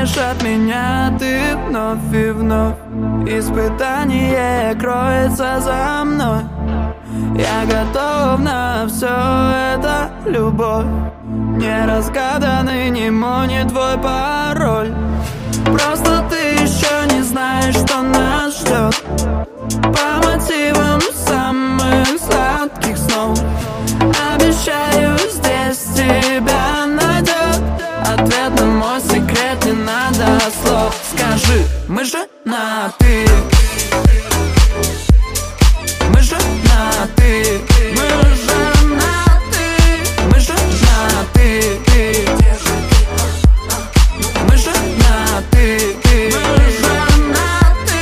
Уходишь от меня ты вновь и вновь. Испытание кроется за мной. Я готов на все это, любовь. Неразгаданный не твой пароль. Просто ты еще не знаешь, что нас ждет. По мотивам самых сладких снов. Обещаю, здесь тебя найдет ответ на мой секрет, не надо слов. Скажи, мы женаты. Мы женаты. Мы женаты. Мы женаты. Мы женаты. Мы женаты.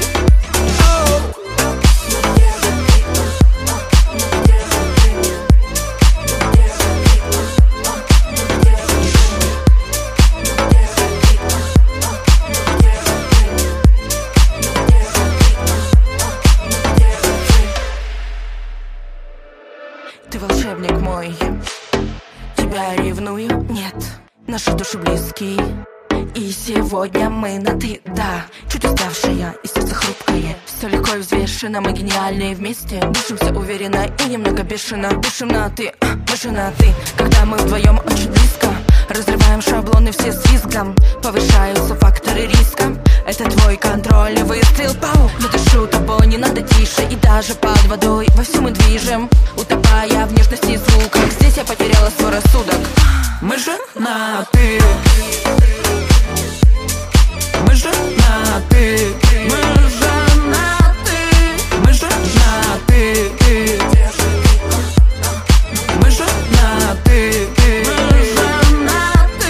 Ты волшебник мой, тебя ревную, нет, наши души близкие. И сегодня мы на ты, да. Чуть уставшая и сердце хрупкое. Все легко и взвешено, мы гениальные вместе. Дышимся уверенно и немного бешено. Дышим на ты, мы женаты. Когда мы вдвоем очень близко, разрываем шаблоны все с визгом. Повышаются факторы риска. Это твой контроль, выстрел, пау. Я дышу тобой, не надо тише. И даже под водой вовсю мы движем, утопая в нежности и звуках. Здесь я потеряла свой рассудок. Мы женаты. Мы женаты. Мы женаты. Мы женаты. Мы женаты. Мы женаты.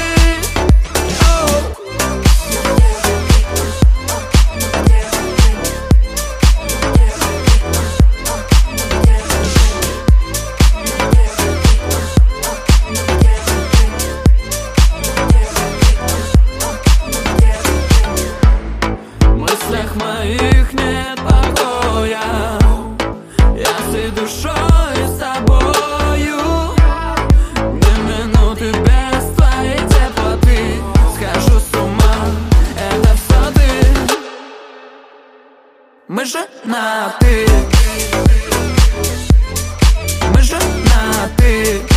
В мыслях моих нет покоя. Я всей душой с тобою. 2 минуты без твоей теплоты. Схожу с ума, это все ты. Мы женаты. Мы женаты.